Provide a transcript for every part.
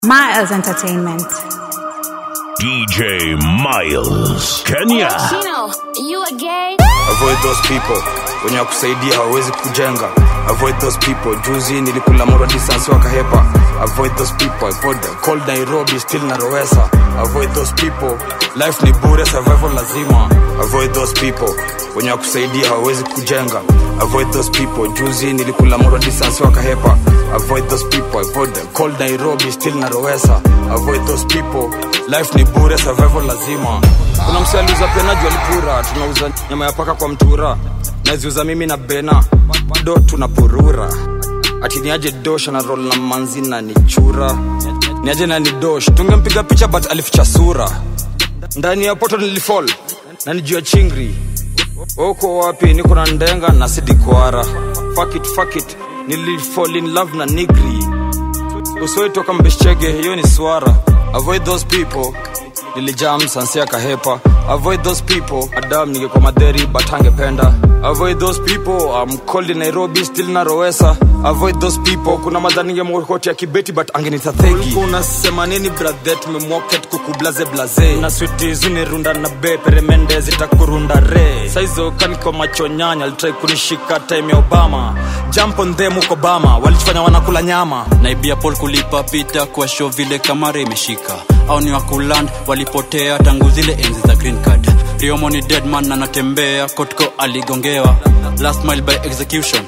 Miles Entertainment. DJ Miles, Kenya. Chino, you a gay? Avoid those people. Wenye wakusaidia hawezi kujenga. Avoid those people. Juzi nilikula moral distance wakahepa. Avoid those people. Avoid them. Cold Nairobi still narowesa. Avoid those people. Life ni bure, survival lazima. Avoid those people. Wenye wakusaidia hawezi kujenga. Avoid those people. Juzi nilikula moral distance wakahepa. Avoid those people. Avoid them. Cold Nairobi still narowesa. Avoid those people. Life ni bure, survival lazima. Kuna msaliuza pena jua lipura. Tunauza nyama ya paka kwa mtura. Naziuza mimi na bena. Do tunapurura. Ati niaje dosh na roll na manzi na nichura. Niaje na ni dosh. Tungempiga picha but alificha sura. Ndani ya poto nilifall. Na nijua chingri. Oko wapi niko na ndenga na sidi kwara. Fuck it. Nilifall in love na nigri. Usoi toka mbeshchege hiyo ni swara. Avoid those people. Nilijam sansia kahepa. Avoid those people. Adam ningekuwa madheri but angependa. Avoid those people. I'm cold in Nairobi still narowesa. Avoid those people. Kuna madhani ningemwokoti ya kibeti but angenita thegi. Kuna sema nini brother tumemwoket kukublaze blaze. Na sweetie zuni runda na be peremende zitakurunda re. Saizo kaniko macho nyanya alitry kunishika time ya Obama. Jump on them uko Obama walichofanya wanakula nyama. Naibia Paul kulipa pita kwa show vile kamera imeshika. Au ni wakuland walipotea tangu zile enzi za green card. Riomo ni dead man na natembea kotko aligongewa. Last mile by execution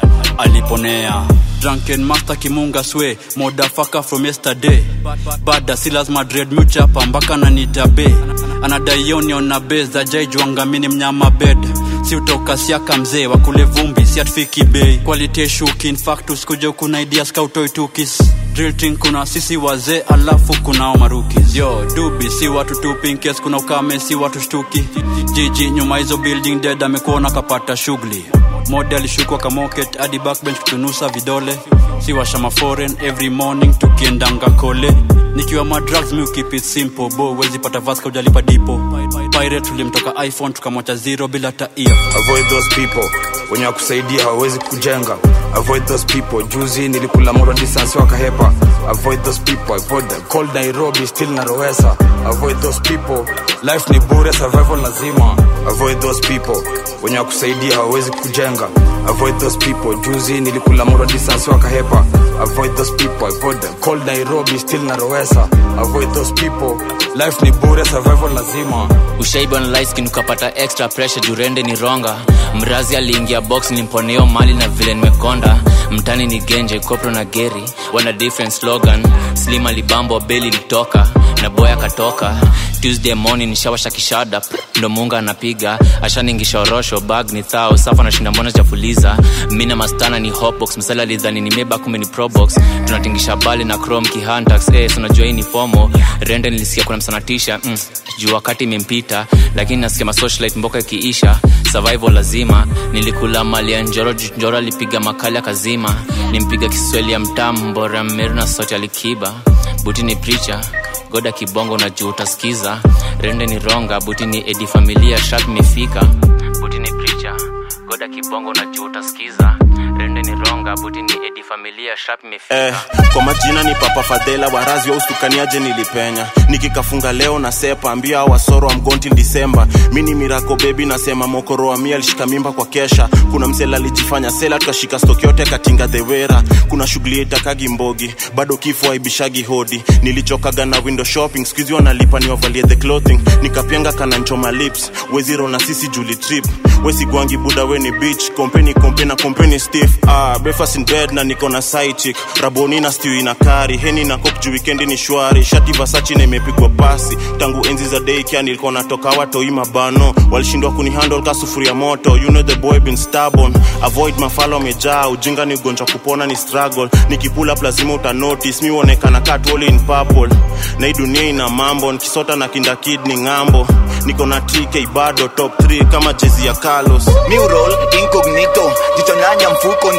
aliponea. Drunken master kimunga swe motherfucker from yesterday. Bada Silas Madrid mucha pambaka na nitabe. Anadai union na base za jaijuanga mini mnyama bed. Si utoka siaka mzee wakule vumbi si atfiki bay. Quality shuki in fact usikuje kuna ideas kautoi tukis. Drill thing kuna sisi wazee alafu kuna maruki. Yo dubi si watu tupi in case kuna ukame si watu shtuki. Jiji nyuma hizo building dead amekuona kapata shughuli. Model alishukwa kamoket hadi backbench kutunusa vidole. Si washama foreign every morning tukiendanga kole. Nikiwa ma drugs me keep it simple bo wezi pata vaska ujalipa dipo. Pirate tulimtoka iPhone tukamwacha zero bila ta earphone. Avoid those people. Wenye wakusaidia hawezi kujenga. Avoid those people. Juzi nilikula moral distance wakahepa. Avoid those people. Avoid them. Cold Nairobi still narowesa. Avoid those people. Life ni bure, survival lazima. Avoid those people. Wenye wakusaidia hawezi kujenga. Avoid those people. Juzi nilikula moral distance wakahepa. Avoid those people. Avoid them. Cold Nairobi still narowesa. Avoid those people. Life ni bure, survival lazima. Ushaiba na light skin ukapata extra pressure jurende ni ronga. Mrazi aliingia box nimponeo mali na vile nimekonda. Mtani ni genje, kopro na geri. Wana different slogan. Slim alibambo, belly litoka. Na boy akatoka. Tuesday morning nishawasha kishada. Ndo munga anapiga. Ashani ngishorosho, bag ni thao. Safa na shinda mbona jafuliza. Mina mastana ni hotbox. Msala lidhani ni meba kume ni probox. Tunatingisha bali na chrome kihantax. Unajua hii ni fomo. Rende nilisikia kuna msanatisha. Juu wakati imempita. Lakini nasikia masocialite mboka ikiisha. Survival lazima. Nilikula mali ya njoro lipiga makali akazima. Nimpiga Kiswahili ya mtamu mbora meru na sote alikiba. Buti ni preacher, goda kibongo na juu utasikiza. Rende ni ronga, buti ni edi familia sharp mefika. Buti ni preacher, goda kibongo na juu utasikiza. Rende ni ronga, buti ni edi familia sharp mefika. Kwa majina ni Papa Fadela, warazi wa ustukaniaje nilipenya. Nikikafunga leo na sepa, ambia wasoro wa mgonti December. Mini mirako baby nasema mokoro wa mia alishika mimba kwa kesha. Kuna msela alijifanya sela tukashika stock yote katinga the wera. Kuna shughuli itakagi mbogi, bado kifo haibishagi hodi. Nilichokaga na window shopping, squeeze wanalipa ni wavalie the clothing. Nikapianga kana nchoma lips, weziro na sisi Julie trip. Wesi gwangi buda weni bitch, company stiff. Breakfast in bed na niko na side chick. Raboni na stew ina kari, heni na coke juu weekend ni shwari. Shati Versace na imepigwa pasi. Tangu enzi za day kia nilikuwa natoka watu imabano. Walishindwa kunihandle ka sufuria moto. You know the boy been stubborn. Avoid mafalo mejaa, ujinga ni ugonjwa kupona ni struggle. Nikipula up lazima uta notice, mi uonekana cat all in purple. Na hii dunia ina mambo, nikisota na kinda kid ni ngambo. Niko na TK bado top 3 kama jezi ya Carlos. Mi roll incognito, jichonyanya mfuko nzito.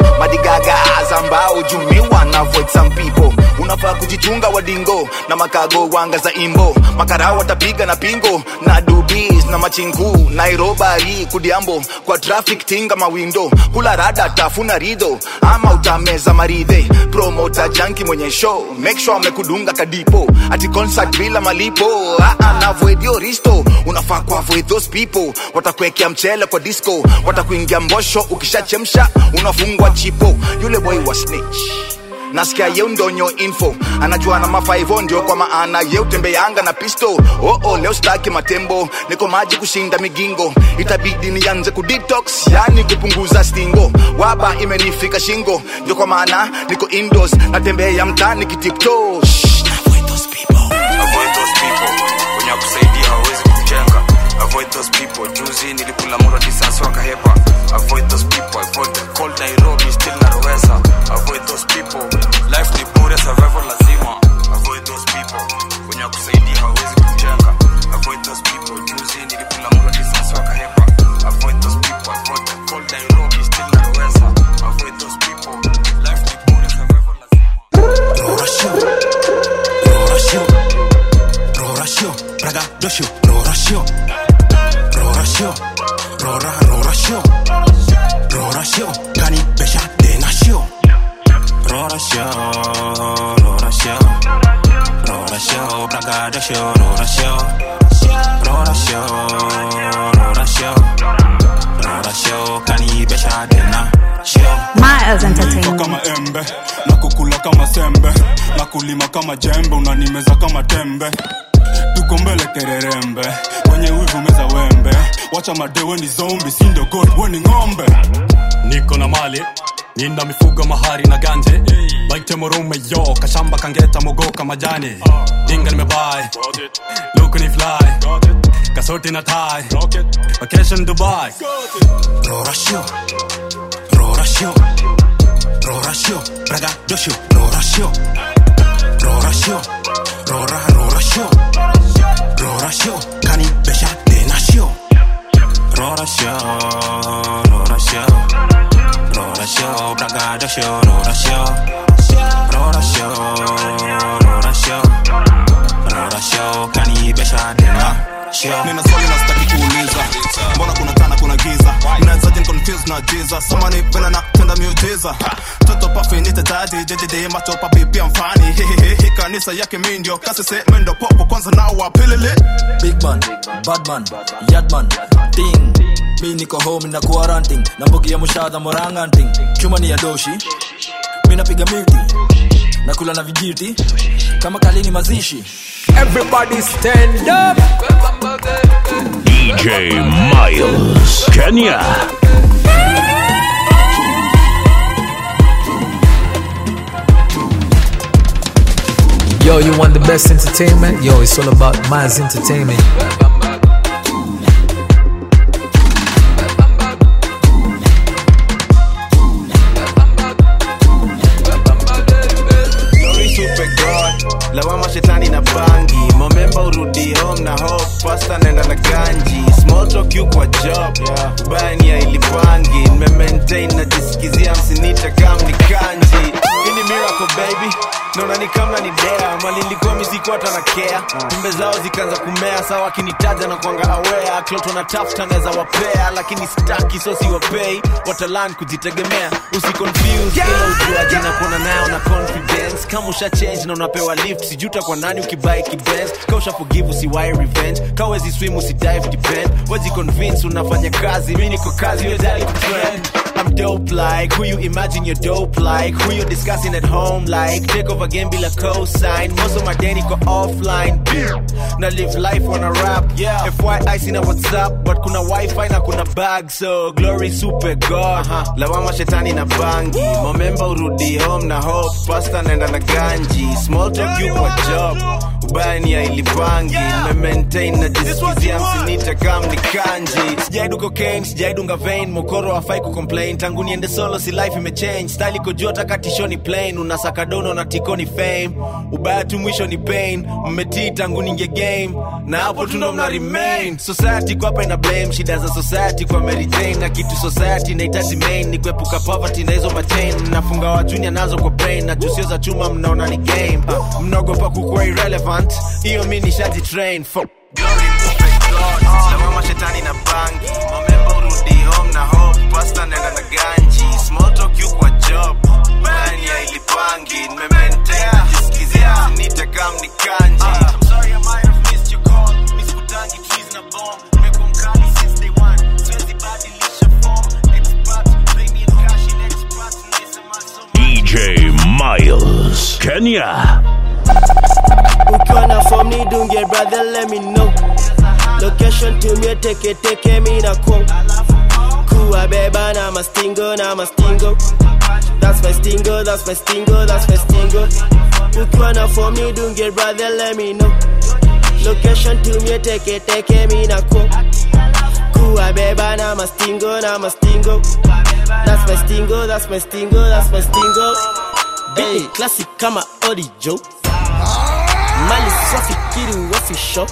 madigaga ambao jumiwa na avoid some people. Unafaa kujichunga wadingo na makago wanga za imbo. Makarao watapiga na pingo na dubis na machingu. Nairobi kudiambo kwa traffic tinga mawindo. Kula rada tafuna rido ama utameza maridhe. Promoter junkie mwenye show, make sure amekudunga kadipo. Ati concert bila malipo, na avoid your risto. Unafaa ku avoid those people. Watakuwekea mchele kwa disco, watakuingia mbosho ukishachemsha unafungwa chipo. Yule boy wa snitch, nasikia yeu ndonyo info. Anajua na ma5 ndio kwa maana yeu tembeanga na pisto. Leo staki matembo, niko maji kushinda migingo. Itabidi nianze kudetox, yani kupunguza stingo. Waba imenifika shingo, ndio kwa maana niko indoors. Natembea mtaani kitipto. Avoid those people, avoid those people. Wenye kusaidia hawezi kujenga. Avoid those people, juzi nilikula moro distance wakahepa. Avoid those people, avoid the cold Nairobi still narowesa. Avoid those people, life ni bure, survival lazima. Avoid those people, wenye kusaidia hawezi kujenga. Avoid those people, juzi nilikula moro distance wakahepa. Avoid those people, avoid the cold Nairobi still narowesa. Avoid those people, life ni bure, survival lazima. Rorasho, rorasho, rorasho, praga dosho, rorasho, rorasho, rorasho, rorasho, kani besha de nasho. Rorasho, rorasho, rorasho, praga dosho, rorasho, rorasho, rorasho, rorasho, kani besha de nasho. Miles Entertainment. Kama embe, na kukula kama sembe, na kulima kama jembe, unanimeza kama tembe. Tuko mbele kererembe, kwenye wivu meza wembe. Wacha madewe ni zombi, sindo god, weni ngombe. Niko na mali, ninda mifugo mahari na ganje. Baite morume yo, kashamba kangeta mogoka majani. Dinga nimebai, luku ni fly, kasoti na tie, vacation Dubai. Rorasho, rorasho, rorasho, praga dosho, rorasho, rorasho, rorasho, rorasho, kani besha de nasho. Rorasho, rorasho, rorasho, praga dosho, rorasho, rorasho, rorasho, rorasho, kani besha de nasho. Nina swali na sitaki kuuliza, mbona kuna tana kuna giza? Mnazaje confused na Jesus? Somebody vela na tenda miujiza. Toto pafi nita tati, jeje macho papi pia mfani. Hehehe, kanisa yake mindio, kasi se mendo popo kwanza na wapilile. Big man, bad man, yad man, ting. Mi niko home na quarantine, na mbogi ya mushada moranganting. Chuma ni ya doshi, mi napiga miti, nakula na vijiti, kama kalini mazishi. Everybody stand up. DJ Miles, Kenya. Yo, you want the best entertainment? Yo, it's all about Miles Entertainment. Lawama shetani na bangi, momemba urudi home na hope, pasta nenda na ganji, small talk you kwa job, bani ya ilipangi, nime maintain na jisikizia msinita kama ni kanji. Ini miracle baby, naona ni kama ni dea, mali nilikuwa miziko hata na care, tumbe zao zikaanza kumea, sawa kinitaja na kuanga aware, kloto na tafuta neza wapea, lakini staki so si wapay, watalan kujitegemea, usiconfuse, ila ujua jina kuona nao na confidence, kama usha change na unapewa lift, sijuta kwa nani ukibuy kibenz, ka usha forgive usiwai revenge, ka wezi swim usidive depend, wezi convince unafanya kazi, mimi niko kazi, wewe dali kutrend. I'm dope like, who you imagine you're dope like, who you discussing at home like, take over game bila cosign, most of my day niko offline, na live life wanna rap, FYI sina WhatsApp, but kuna wifi na kuna bag, so glory super god, lawama shetani na bangi, momemba urudi home na hope, pasta nenda na ganji, small talk you kwa job, ubani ya ilipangi maintain na jisikizia msinita kama ni kanji. Sijaidu cocaine, sijaidunga vein, mokoro hafai kucomplain. Tangu niende solo si life imechange, style iko juu hata katisho ni plain. Unasaka dono na tiko ni fame, ubaya tu mwisho ni pain. Mmetii tangu ninge game, na hapo tundo mna remain. Society kwa hapa ina blame, shida za society kwa Mary Jane. Na kitu society inahitaji main, ni kuepuka poverty na hizo machain. Nafunga wa junior nazo kwa brain, na jusio za chuma mnaona ni game. Mnogopa kukuwa irrelevant, iyo mi nishaji train. Fuck glory movement God, lawama shetani na bangi. Mamemba urudi home na hope, pasta nenda na ganji. Small talk you kwa job, bani ya ilipangi. Nimementea, jisikizia sinita kam ni kanji. I'm sorry I might have missed your call, miskutangi trees na bomb. Meko mkali since day one, swezi badilisha form. Experts, play me in cash in experts. DJ Miles, Kenya. Ukiwa na form ni dunge brother let me know. Location to me take me na kwong. Kuwa beba na mastingo. That's my stingo, that's my stingo, that's my stingo. Ukiwa na form ni dunge brother let me know. Location to me take me na kwong. Kuwa beba na mastingo. That's my stingo, that's my stingo, that's my stingo. Hey, classic kama Odi Joe. Mali swafi kiru wafi shop.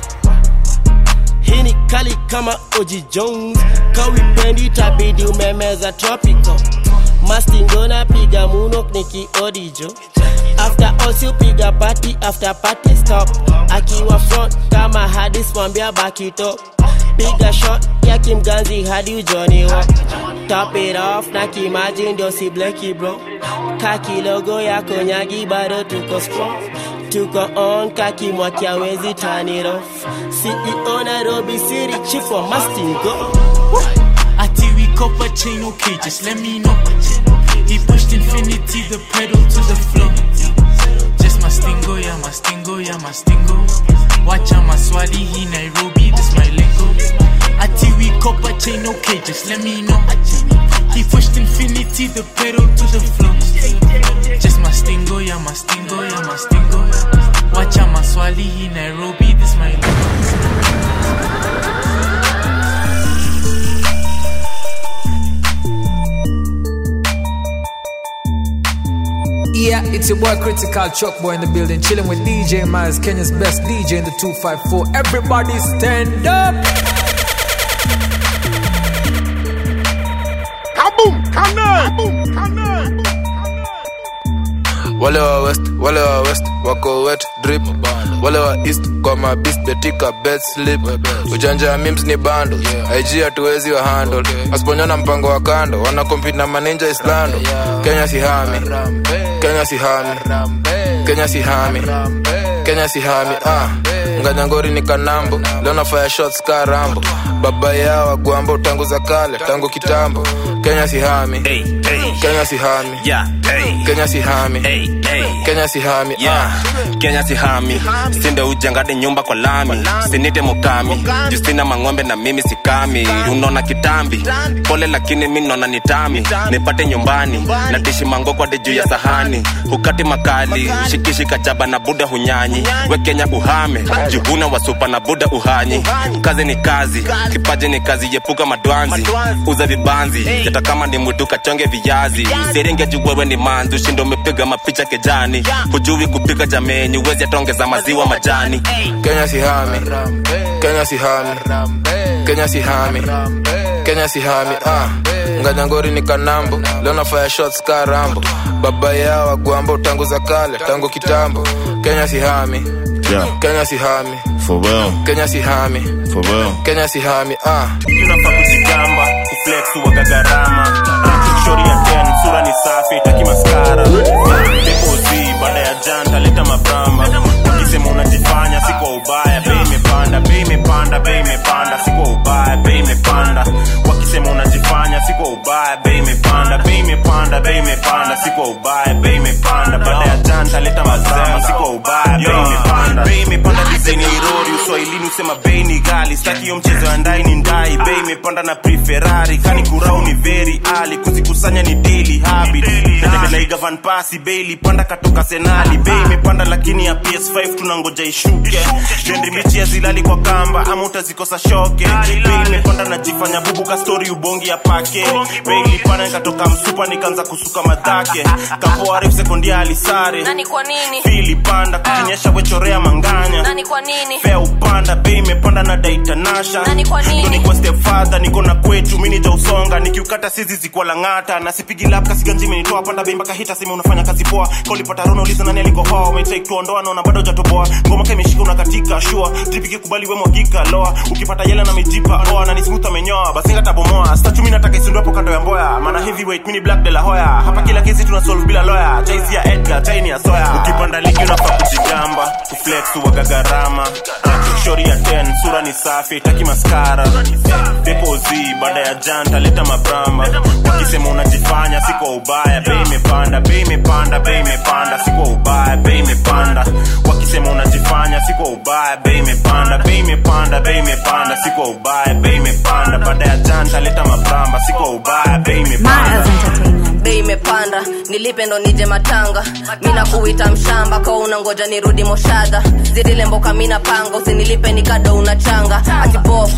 Hini kali kama Oji Jones. Kawi pendi tabidi umemeza tropical. Mastingo na piga munok niki Odi Joe. After all si piga party, after party stop. Akiwa front kama hadis mwambia back it up. Piga shot ya kimganzi hadi ujoni walk. Top it off na kimagine ndo si blacky bro. Kaki logo ya konyagi bado tuko strong. Tuko on kaki mwaki hawezi turn it off. CEO Nairobi City chief for Mastingo. Ati we copper chain okay, just let me know. He pushed infinity, the pedal to the floor. Just Mastingo, yeah Mastingo, yeah Mastingo. Wacha maswali hi Nairobi, this my lingo. Ati we copper chain okay, just let me know. He pushed infinity, the pedal to the floor. Just Mastingo, yeah Mastingo, yeah Mastingo. Wacha maswali hi Nairobi, this my lingo. Yeah, it's your boy Critical Chuck Boy in the building, chilling with DJ Miles, Kenya's best DJ in the 254. Everybody stand up! Kaboom! Kaboom! Wale wa west, wako wet drip. Wale wa east, kwa mabist, betika bed slip. Ujanja memes ni bando, IG hatuwezi wa handle. Asiponyona mpango wa kando, wana compete na maninja Islando. Kenya sihami, Nganyangori ni kanambo, leo na fire shots ka Rambo. Baba yao wa guambo tangu za kale, tangu kitambo. Kenya sihami, Kenya sihami, Kenya sihami, Kenya sihami, Kenya sihami, sinde ujengade nyumba kwa lami. Sinite mukami, justina mangombe na mimi sikami. Unona kitambi, pole lakini mimi nona nitami. Nipate nyumbani, natishi mango kwa deju ya sahani. Hukati makali, shikishi kachaba na buda hunyanyi. We Kenya uhame, juhuna wasupa na buda uhanyi. Kazi ni kazi, kipaji ni kazi, yepuka madwanzi. Uza vibanzi, yata kama ni mwitu kachonge viyazi. Seringe juwewe ni manzu, shindo mepiga mapicha kejani. Hujui kupika jameni, uwezi atongeza maziwa majani. Kenya sihami, Kenya sihami, Kenya sihami, Kenya sihami, Nganyangori ni kanambo, leo na fire shots ka Rambo. Baba yao wa guambo tangu za kale, tangu kitambo. Kenya sihami, Kenya sihami, for real. Kenya sihami, for real. Kenya sihami, Unafaa kujigamba, kuflex uwaga gharama. Shori ya 10, sura ni safi, taki maskara. Depozi, baada ya janta, leta mabramba. Wakisema unajifanya, siko ubaya. Bei imepanda, bei imepanda, bei imepanda. Siko ubaya, bei imepanda. Wakisema unajifanya, siko ubaya. Bei imepanda, bei imepanda, bei imepanda. Siko ubaya, bei imepanda. Baada ya janta, leta mabramba. Siko ubaya, bei imepanda. Bei imepanda, design irori. Uswahilini usema kama bei ni gali. Staki yo mchezo ya ndai ni ndai. Bei imepanda na pre-Ferrari. Kani kurau ni very early. Kuzikusanya ni daily habit. Naiga van pasi Bailey panda katoka Senali. Bei imepanda lakini ya PS5 tunangoja ishuke. Jendi michi ya zilali kwa kamba ama utazikosa shoke. Bei imepanda na jifanya bubu ka story ubongi ya pake. Bei ilipanda nikatoka msupa nikaanza kusuka madhake. Kapo Arif sekondiali sare. Nani kwa nini? Fili panda kukinyesha wechorea manganya. Nani kwa nini? Fea upanda bei imepanda na daita nasha. Nani kwa nini? Niko kwa stepfather niko na kwetu mini ja usonga. Nikiukata sizi zikuwa langata. Na sipigi lap kasiganji menitoa panda bei mpaka hita simi unafanya kazi poa. Koli pata rono uliza nani aliko hoa. Umetake tuondoa naona bado hujatoboa. Ngoma kama imeshika unakatika sure. Tripiki kubali we mwagika loa. Ukipata yela na mijipa oa na nismuta amenyoa. Basinga tabomoa. Statue mimi nataka isundu hapo kando ya mboya. Maana heavyweight mini Black de la Hoya. Hapa kila kesi tuna solve bila lawyer. Chaisi ya Edgar, chaini ya Soya. Ukipanda ligi unafaa kujigamba. Kuflex uwaga gharama. Shori ya 10 sura ni safi taki maskara. Depozi baada ya janta leta mabramba. Wakisema unajifanya siko ubaya. Bei imepanda, bei imepanda, bei imepanda siko ubaya. Bei imepanda. Wakisema unajifanya siko ubaya. Bei imepanda, bei imepanda, bei imepanda siko ubaya. Bei imepanda baada ya janta leta mabramba siko ubaya. Bei imepanda. Bei imepanda, nilipe ndo nije matanga. Mina kuita mshamba kwa unangoja nirudi moshada. Zidile mboka mina panga, usinilipe nikado unachanga. Ati bof,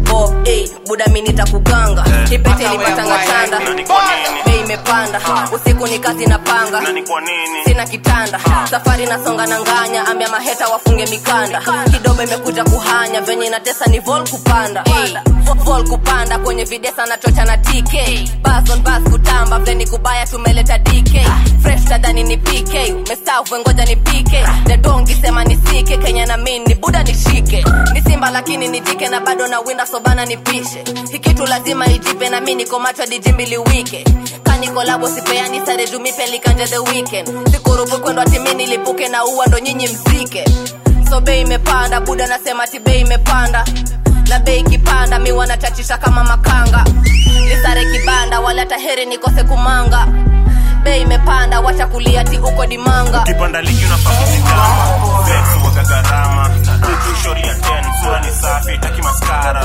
buda mimi nitakuganga. Kipete lipatanga chanda. Bei imepanda, usiku ni kazi na panga. Sina kitanda, safari nasonga na nganya. Ambia maheta wafunge mikanda. Kidogo imekuja kuhanya, venye inatesa ni vol kupanda. Vol kupanda, kwenye videsa na chocha na TK. Bass on bass kutamba, vleni kubaya tumeleta DK. Fresh tadani ni PK, mestafu ngoja ni PK. Dedongi sema ni sike, Kenya na mini ni buda nishike. Ni simba lakini ni jike na bado na winda sobana nipishe. Hikitu lazima ijipe na mini niko macho dijimbili wike. Kani kolabo sipeani sare jumipe likanje the weekend. Sikurubu kwendo atimini lipuke na uwa ndo nyinyi mzike. So bei imepanda, buda nasema ati bei imepanda. Na bei kipanda, mi wanachachisha kama makanga. Nisare kibanda, wala taheri nikose kumanga. Bei imepanda, wacha kulia ti uko dimanga. Ukipanda ligi unafaa kujigamba. Vex uwaga gharama. Shori ya 10 sura ni safi taki maskara.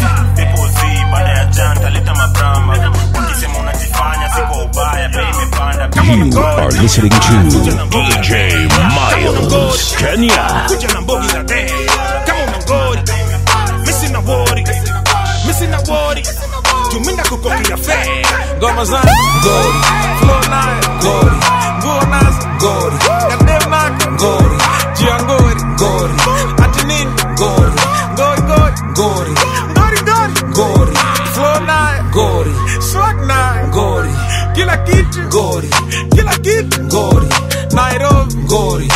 Depozi baada ya janta leta mabramba. Wakisema unajifanya siko ubaya. Bei imepanda. You are listening to DJ Miles, Kenya. Kuja na mbogi za day. Kama unangori missing a worry, missing a worry. Tuminda kukokia fair. Ngoma zangu ngori, flow night ngori, nguonazo ngori, kadema ngori, jiangori ngori, atinini ngori, ngori ngori ngori, ngori ngori ngori, flow night ngori, swag night ngori, kila kitu ngori, kila kitu ngori, Nairobi ngori,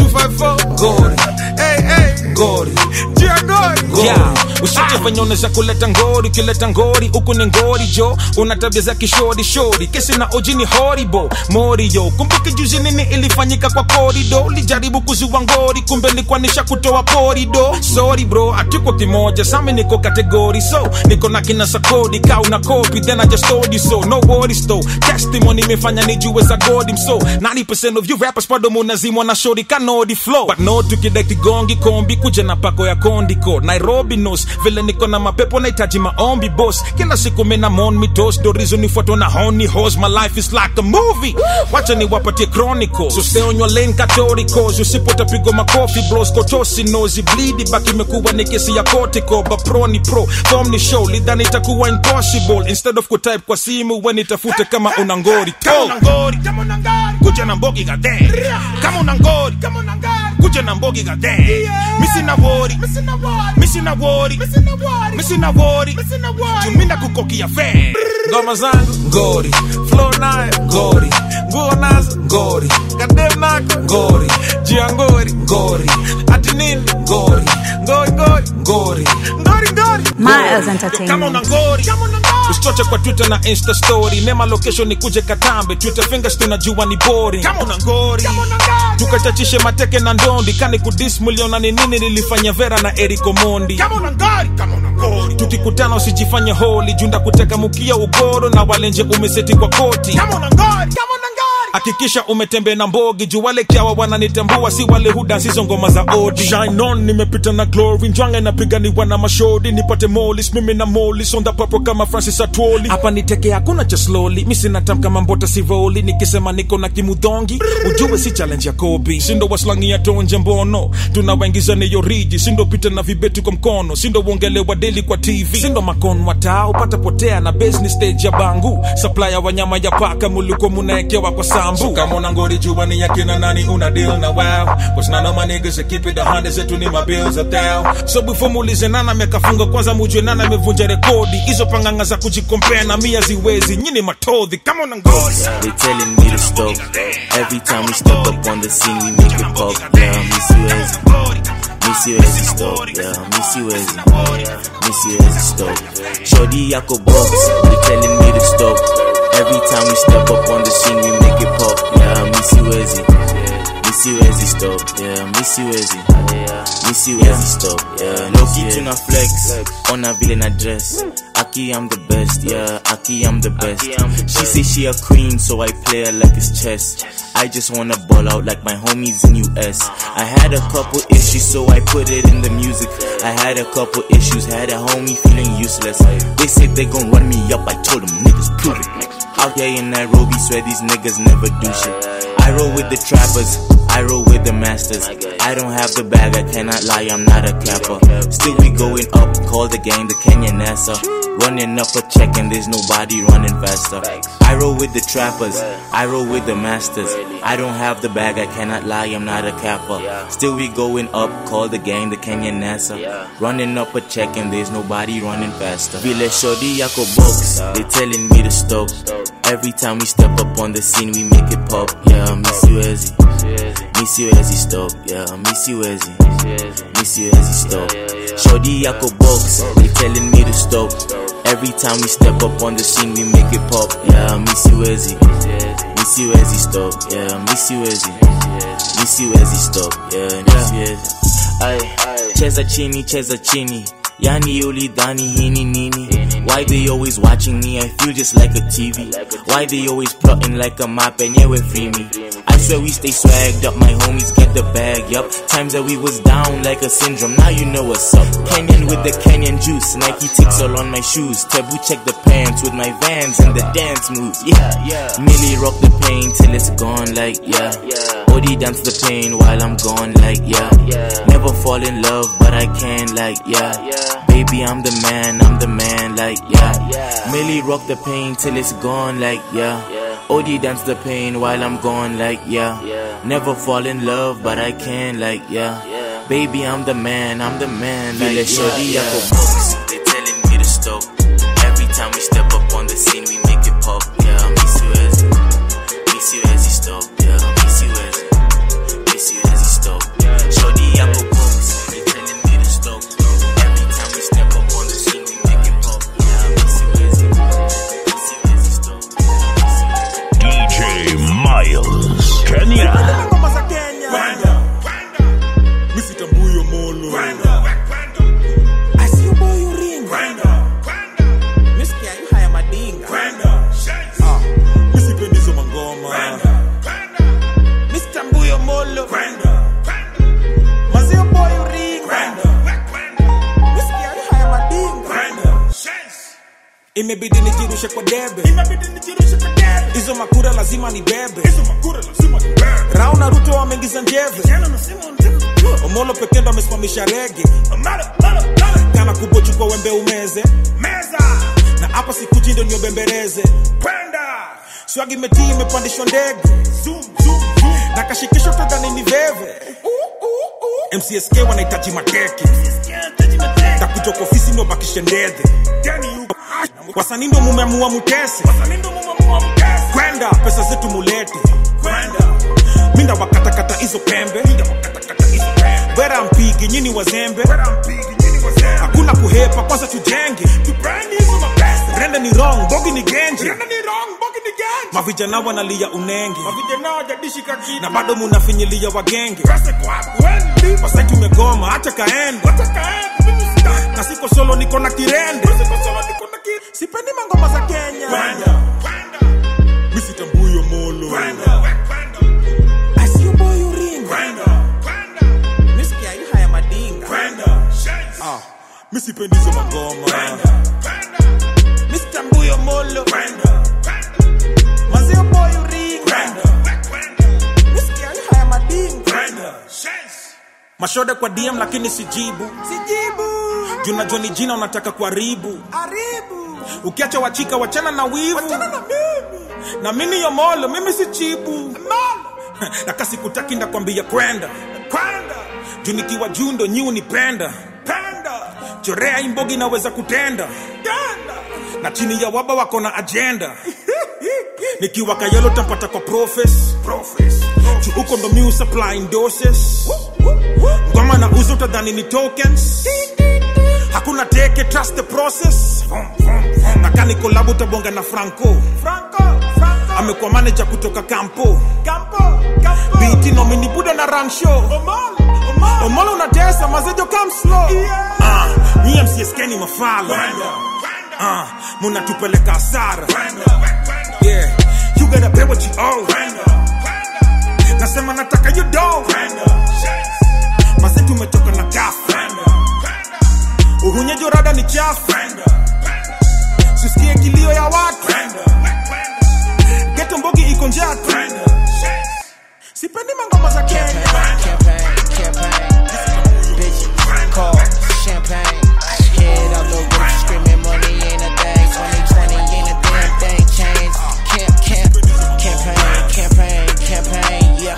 254 ngori, hey hey ngori, jiangori ngori. Yeah. Usije fanyoneza kuleta ngori, kileta ngori uko ni ngori jo. Una tabia za kishori shori, kesi na oji ni horrible Morio. Kumbuke juzi nini ilifanyika kwa corridor. Lijaribu kuzua ngori, kumbe nilikuwa nisha kutoa porido. Sorry bro, atuko kimoja, sami niko kategori. So, niko na kina sakodi, ka una copy, then I just told you so. No worries though, testimony mefanya nijue za God him so. 90% of you rappers pado munazimwa na shori kanodi flow. But no tukidekti gongi kombi, kuja na pako ya kondiko. Nairobi knows, vile niko na mapepo na itaji maombi boss. Kila siku mena mon mi toast, do reason nifuato na honey horse. My life is like a movie, wacha ni wapatie chronicle. So stay on your lane catoricals, usipota pigo makofi bros. Kochosi nozi bleedi, baki mekuwa ni kesi ya kotiko. Ba pro ni pro, form ni show, lidhani itakuwa impossible. Instead of kutype kwa simu, when itafute kama unangori. Kama unangori, kama unangori, kuja na mbogi gade. Kama unangori, kama unangori, kuja na mbogi gade. Missing a worry, missing a worry, missing a worry, missing a worry. Tuminda kukokia fair. Ngoma zangu ngori, flow night ngori, nguonazo ngori, kadema ngori, jiangori ngori, atinini ngori, ngori ngori ngori, ngori ngori Miles Entertainment. Kama unangori, usichoche kwa Twitter na Insta story. Nema location ni kuje Katambe, Twitter fingers tunajua ni boring. Kama unangori, tukachachishe mateke na ndondi. Kani kudis miliona ni nini nilifanya Vera na Eric Omondi. Kama unangori, kama unangori, tukikutana usijifanye holy. Junda kuteka mukia ugoro na walenje umeseti kwa koti. Kama unangori, kama unangori, hakikisha umetembea na mbogi juu wale kiawa wananitambua si wale hudansi hizo ngoma za odi. Shine on nimepita na glory njwange napiganiwa na mashodi nipate molis mimi na molis on the purple kama Francis Atwoli. Hapa niteke hakuna cha slowly mimi sina tam kama mbota sivoli nikisema niko na kimudongi ujue si challenge ya Kobe. Sindo waslangi ya tonje mbono tunawaingiza ni yoriji sindo pita na vibeti kwa mkono sindo uongelewa daily kwa TV sindo makono watao upata potea na business stage ya bangu supplier wanyama ya paka mulikuwa munaekewa kwa sambu. So kama unangori jua ni yakina nani una deal na wow cause none of my niggas that keep it 100 zetu ni my bills are down. So before mulize nana mekafunga kwanza mujue nana mevunja rekodi hizo panganga za kujikompea na mia ziwezi nyini matodhi kama unangori. They telling me to stop every time we step up on the scene we make it pop. Yeah, miss you as stop. Yeah, miss you as stop. Shorty yako box. They telling me to stop every time we step up on the scene we make it pop. Yeah, miss you as stop. Yeah, miss you as stop. Yeah, no key to na flex on a villain address. Aki I'm the best, yeah, Aki I'm the best. She say she a queen, so I play her like it's chess. I just wanna ball out like my homies in US. I had a couple issues, so I put it in the music. I had a couple issues, had a homie feeling useless. They said they gon' run me up, I told them niggas prove it. Out here in Nairobi, swear these niggas never do shit. I roll with the trappers, I roll with the masters. I don't have the bag, I cannot lie, I'm not a capper. Still we going up, call the gang the Kenyan NASA. Running up a check and there's nobody running faster. I roll with the trappers, I roll with the masters. I don't have the bag, I cannot lie, I'm not a capper. Still we going up, call the gang the Kenyan NASA. Running up a check and there's nobody running faster. Vile shorty yako box, they telling me to stop. Every time we step up on the scene we make it pop. Yeah, miss you as stop. Yeah, miss you as stop. Shorty yako box, they telling me to stop. Every time we step up on the scene we make it pop. Yeah, miss you as stop. Yeah, miss you as stop. Yeah, miss you as. Ay, cheza chini. Yani ulidhani hini nini? Why they always watching me? I feel just like a TV. Why they always plotting like a map and yeah, free me? I swear we stay swagged up, my homies get the bag, yup. Times that we was down like a syndrome, now you know what's up. Kenyan with the Kenyan juice, Nike ticks all on my shoes. Taboo check the pants with my Vans and the dance moves, yeah. Millie rock the pain till it's gone like, yeah. Odi dance the pain while I'm gone like, yeah. Never fall in love, but I can like, yeah. Baby, I'm the man like, yeah. Millie rock the pain till it's gone like, yeah. Odi dance the pain while I'm gone like, yeah. Never fall in love, but I can like, yeah. Baby, I'm the man like, yeah. Shorty yako box, they telling me to stop. Every time we step up on the scene, we make it pop. Yeah, miss you as stop. Yeah, miss you as stop. Shorty yako box, they telling me to stop. Every time we step up on the scene, we make it pop. Yeah, miss you as stop. DJ Miles, Kenya. Misitambuyo molo. I see you boy you ring. Misikia you haya madinga. Misipendizo mangoma. Misitambuyo molo. Mazio boy you ring. Misikia you haya madinga. Imebidi nijirushe kwa debe. Izo makura lazima ni bebe. Rauna Ruto wameingiza njeve. Omolo pekendo amesimamisha rege. Kana kubochu kwa wembe umeze. Na hapa sikuji ndio niobembereze. Swagi metii imepandishwa ndege. Na kashikisho tadhani ni veve. MCSK wanahitaji mateke. Takuja kwa ofisi ndio bakishe ndege. Wasanii ndio mumeamua mutese. Kwenda pesa zetu mulete. Minda wakatakata hizo pembe. Wera mpigi nyini wazembe. Hakuna kuhepa kwanza tujenge. Rende ni wrong, bogi ni genje. Mavijana wanalia unenge. Na bado munafinyilia wagenge. Wasai tumegoma, acha kaende. Na siko solo niko na kirende. Sipendi mangoma za Kenya. Misitambuyo molo. Misipendi hizo magoma. Mr. Mbuyo Molo Mazio boy ring Misikia haya mading Mashode kwa DM lakini sijibu Juna Johnny jina unataka kuharibu Ukiacha wachika wachana na wivu Na mini yo Molo mimi si chibu Na kasi kutaki ndakwambia kwenda Junikiwa jundo nyi unipenda Chorea imbogi naweza kutenda Na chini ya waba wako na agenda Nikiwa kayelo tampata kwa profes Chuuko ndo miu supplying doses Ngoma na uzo utadhani ni tokens Hakuna teke, trust the process Naka ni kolabu tabonga na Franco Amekuwa manager kutoka Campo Biti nomini buda na run show Omolo unatesa mazejo come slow Ni MCSK ni mafalo Muna tupeleka asara Yeah, you gotta pay what you owe Nasema nataka you do Mazetu umetoka na kafu Uhunye jorada ni chafu Sisikie kilio ya watu Geto mbogi iko njatu Sipendi mangoma za Kenya Bitches, call, champagne Head out the roof, screaming money ain't a thing 2020 ain't a damn thing Change, campaign, yeah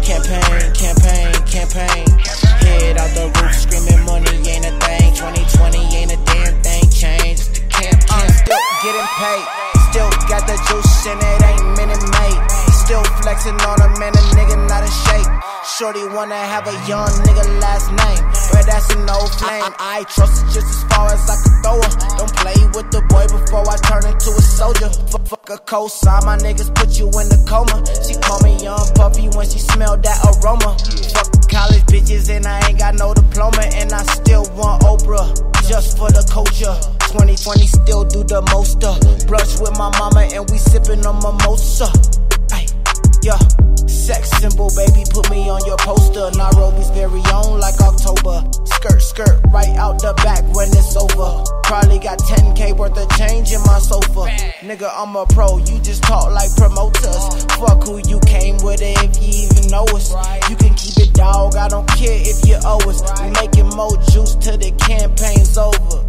Campaign Head out the roof, screaming money ain't a thing 2020 ain't a damn thing Change, still getting paid Still got the juice and it ain't minute made Still flexing on a man, a nigga not in shape Shorty wanna have a young nigga last name But that's an old flame I trust it just as far as I can throw her Don't play with the boy before I turn into a soldier Fuck a cosign, my niggas put you in a coma She call me young puppy when she smelled that aroma Fuck college bitches and I ain't got no diploma And I still want Oprah, just for the culture 2020 still do the most Brush with my mama and we sippin' on mimosa Yeah, sex symbol, baby, put me on your poster Nairobi's very own, like October Skirt, right out the back when it's over Probably got 10K worth of change in my sofa Nigga, I'm a pro, you just talk like promoters Fuck who you came with it if you even know us You can keep it, dog, I don't care if you owe us We making more juice till the campaign's over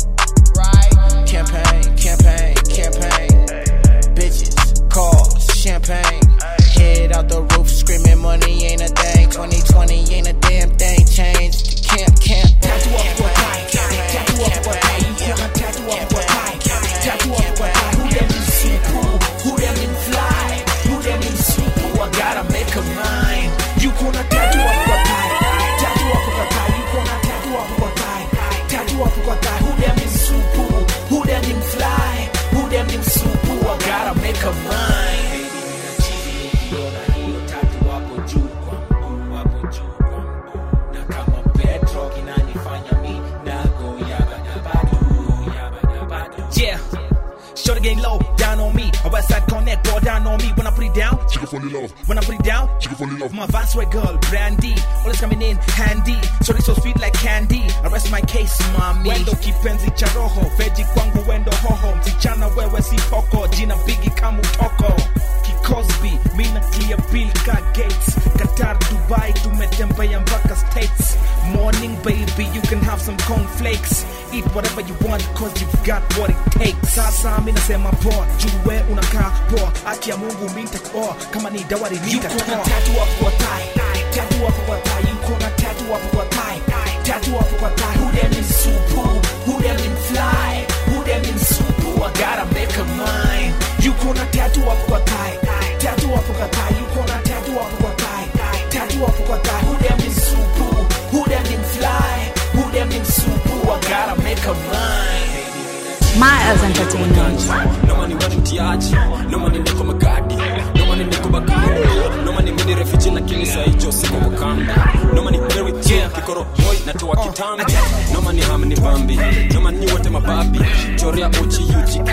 Campaign Bitches, cars, champagne Head out the roof, screaming money ain't a thing 2020 ain't a damn thing Change the camp Tattoo up for time Tattoo up for time You can't tattoo up for time Tattoo up for time Who them in super Who them in fly Who them in super I gotta make a mind You gonna tattoo up for time Tattoo up for time You gonna tattoo up for time Tattoo up for time Who them in super Who them in fly Who them in super I gotta make a mind Shorty getting low, down on me. A West Side Connect, go down on me. When I put it down, she gon' fall in love. When I put it down, she gon' fall in love. My vast white girl, Brandy, always coming in handy. Shorty so sweet like candy. I rest my case, mommy. Wendo kipenzi cha roho, veji kwangu wendo hoho. Msichana wewe si poko, jina bigi kamu toko. Cosby, mina clear bill ka gates Qatar, Dubai, tumetembea mpaka States Morning baby, you can have some cornflakes Eat whatever you want cause you've got what it takes Sasa mina sema poa, juwe unakaa poa Aki ya Mungu minta kuoa, kama ni dawari nita kuoa You gonna tattoo up kwa tie, tattoo up kwa tie You gonna tattoo up kwa tie, tattoo up kwa tie Who them in super, who them in fly Who them in super, I gotta make a mind You gonna tattoo up kwa tie Tattoo up for tie, you gonna tattoo up for tie. Tattoo up for tie. Who them in super? Who them in fly? Who them in super? I gotta make a mind. Miles Entertainment. No money watu tiaji, no money niko magadi, no money niko bagadi, no money mini refugee lakini saa hicho siko Wakanda, no money very chill, kikoro boy natoa kitambi, no money hamni bambi, no money wote mababi, chorea OG UGK.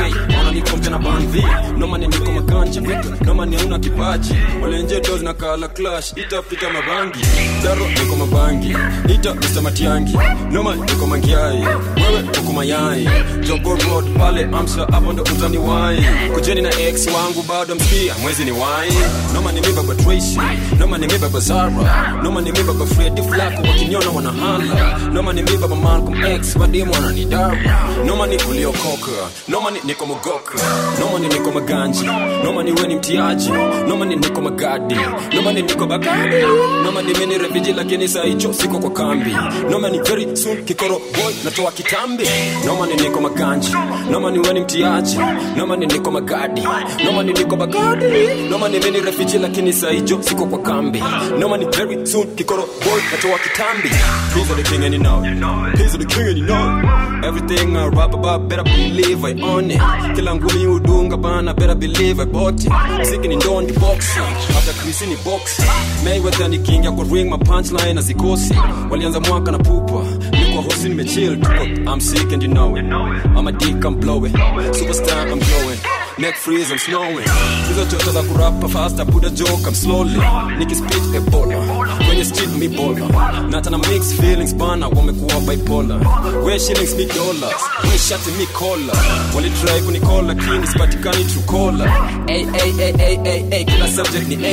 niko mtena bandhi. Noma ni niko maganja noma ni una kipaji. Walenje dozi na kala clash ita pita mabangi. Daro niko mabangi ita Mr. Matiangi. Noma niko mangiai wewe uko mayai. Jogo road pale Amsa hapo ndo utani wai. Kujeni na ex wangu bado msikia mwezi ni wai. Noma ni mimi baba Tracy, noma ni mimi baba Zara, noma ni mimi baba Freddy Flacco wakiniona wanahala. Noma ni mimi baba Malcolm X wadimu wananidara. Noma ni uliokoka, noma ni niko mogoka, noma ni niko maganji, noma ni weni mtiaji, noma ni niko magadi, noma ni niko bagadi, noma ni mimi refugee lakini saa hicho siko kwa kambi. Noma ni very soon kikoro boy natoa kitambi. Noma ni niko maganji, noma ni weni mtiaji, noma ni niko magadi, noma ni niko bagadi, noma ni mimi refugee lakini saa hicho siko kwa kambi. Noma ni very soon kikoro boy natoa kitambi. He's the king and you know it. He's the king and you know it. Everything I rap about better believe I own it. Kila ngumi udunga bana better believe I bought it. Siki ni ndoni boxing after Chris ni boxing. Mayweather ni king ya kwa ring my punchline azikosi. Walianza mwaka na pupa niko hosi nimechill. I'm sick and you know it. I'm a dick I'm blowing. Superstar I'm glowing. Neck freeze I'm snowing. Hizo chocha za kurapa fast I put a joke I'm slowly. Niki speech Ebola kwenye street me bola. Nata na mixed feelings bana wamekuwa bipolar. Where shillings me dollars where shati me collar. Wali try kunikola kini sipatikani true caller. Ay kila subject ni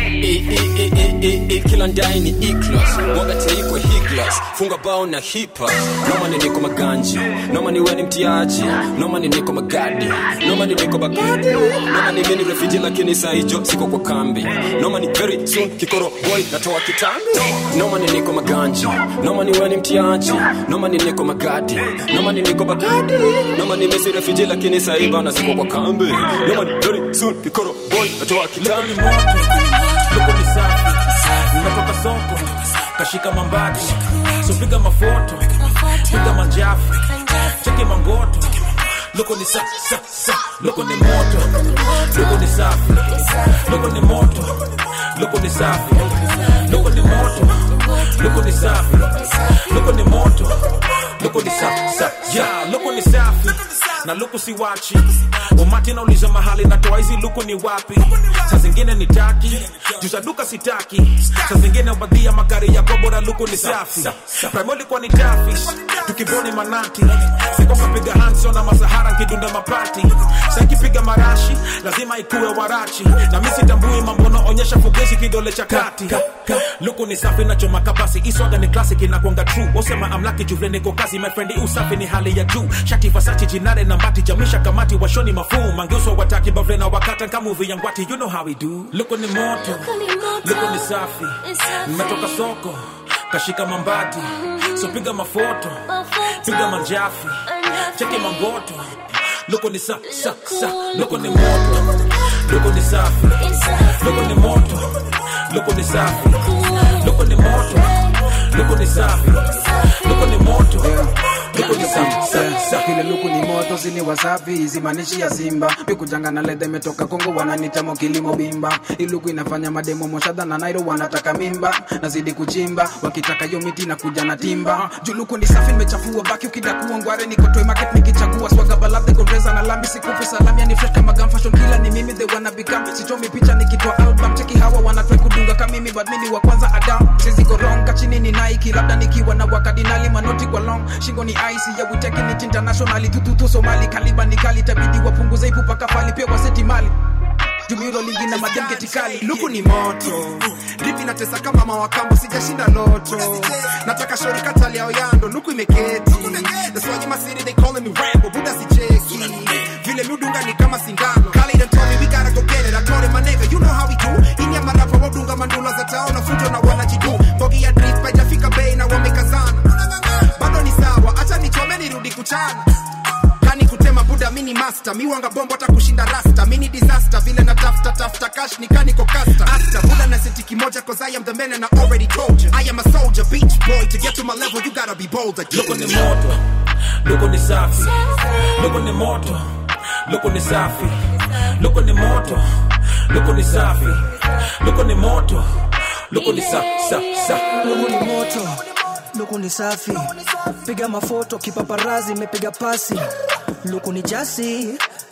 A kila ndai ni E-class. Mwaga teikwe higlas funga bao na hip-hop. Noma ni niko maganji, noma ni weni mtiaji, noma ni niko magadi, noma ni niko bagadi, noma ni mini refugee lakini saa hicho siko kwa kambi. Noma ni very soon kikoro boy natoa kitambi. Noma ni niko maganji, noma ni weni mtiaji, noma ni niko magadi, noma ni niko bagadi, noma ni misi refugee lakini saa hicho na siko kwa kambi. Noma ni very soon kikoro boy natoa kitambi. Luko ni safi, nimetoka soko, kashika mambati, so piga mafoto, piga manjafi, cheki mangoto. Luko ni sa, luko ni moto, luko ni safi, luko ni moto, luko ni safi, luko ni moto, luko ni safi, luko ni moto, luko ni sa, yeah, luko ni safi, na luko si wachi. Umati na uliza mahali natoa hizi luko ni wapi. Saa zingine ni taki, juza duka sitaki. Saa zingine ubadhia magari ya kobora luko ni safi. Primoli kwa ni tafish, tukiboni manati. Siko kapiga Hanson na Masahara nkidunda mapati. Sa kipiga marashi, lazima ikuwe warachi. Na misi tambui mambono onyesha fugezi kidole cha kati. Luko ni safi na choma kabasi, iswaga ni classic inakuanga true. Osema I'm lucky juvle niko kazi, my friend usafi ni hali ya juu. Shati Versace jinare na mbati, jamisha kamati washoni mafumu. Mangeuswa wataki bavle na wakata nka movie ya ngwati, you know how we do. Luko ni moto, luko ni safi, nimetoka soko, kashika mambati, so piga mafoto, piga manjafi, cheki mangoto. Luko ni sa, luko ni moto, luko ni safi, luko ni moto, luko ni safi, luko ni moto, luko ni safi, luko ni moto, luko ni safi. Kile luku ni moto zini wasafi zimanishi ya Simba. Mikujanga na lede metoka Kongo wananita mokilimo bimba. Iluku inafanya mademo moshada na Nairo wanataka mimba. Nazidi kuchimba wakitaka yo miti na kuja na timba. Juluku ni safi nimechafua baki ukidakuwa ngware niko toy market nikichagua swaga balade goreza na lambi sikufu salamia ni fresh kama gum fashion killer ni mimi they wanna become. Sichomi picha nikitoa album cheki hawa wanatry kudunga kama mimi but mimi wa kwanza Adam. Sisi go wrong kachini ni Nike labda nikiwa na wakadinali manoti kwa long. Shingo ni ice ya we taking it internationally tututu Somali kaliba ni kali tabidi wapunguze ipu paka fali pia waseti mali. Jumiro lingi na madem getikali. Luku ni moto, ripi na tesa kama mawakambo sijashinda loto. Nataka shori katali ya oyando, luku imeketi. That's why you my city they calling me Rambo, buda si cheki. Vile miudunga ni kama sindano. Kali done told me we gotta go get it, I told him my nigga, you know how we do. Inya marapa wadunga mandula za taona fujo na wanajidu. Bogi ya drift pajafika bei na wamekazana. Bado ni sawa, acha nichome nirudi kuchana. Kani kutema buda mini master, mi wanga bombo hata kushinda rasta. Mini disaster, vile na tafta cash ni kani kokasta. Asta, buda na seti kimoja cause I am the man and I already told you. I am a soldier, beach boy, to get to my level you gotta be bolder. Luko ni moto, luko ni safi, luko ni moto, luko ni safi, luko ni moto, luko ni safi, luko ni moto, luko ni sa. Luko ni moto, luko ni safi, piga mafoto kipaparazi mepiga pasi. Luko ni jasi,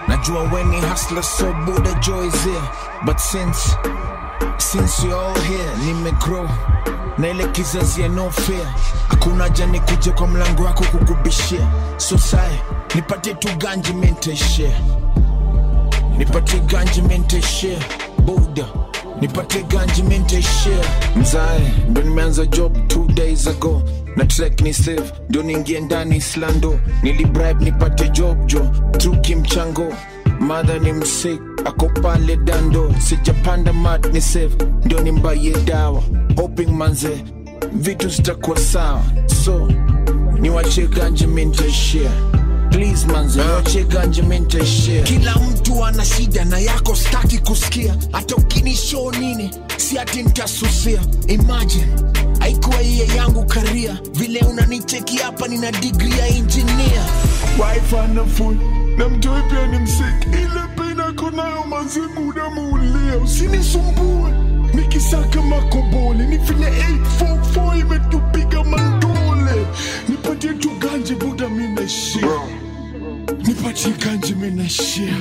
Najua when he hustler so Buddha joy is here. But since you're all here, nimegrow na ile kizazi ya no fear. Hakuna haja nikuje kwa mlango wako kukubishia. So sai, nipatie tu ganji mente share. Nipatie ganji mente share. Buddha, nipatie ganji mente share. Mzae, ndo nimeanza job 2 days ago. Na track ni save, ndo niingie ndani Islando. Nilibribe nipate job jo, truki mchango. Mother ni msick, ako pale dando. Sijapanda mat ni save, ndo nimbaye dawa. Hoping manze, vitu zitakuwa sawa. So, niwache ganji mente share. Please manze, niwache ganji mente share. Kila mtu ana shida na yako staki kusikia. Hata ukinishow nini, si ati nitasusia. Imagine, haikuwa iye yangu career. Vile unanicheki hapa nina degree ya engineer. Wife ana full, na mtoi pia ni msick. Ile pena konayo manze muda muulia. Usinisumbue, nikisaka makobole. Ni vile 844 imetupiga mandole. Nipatie tu ganji Buddha mina share. Nipatie ganji mina share.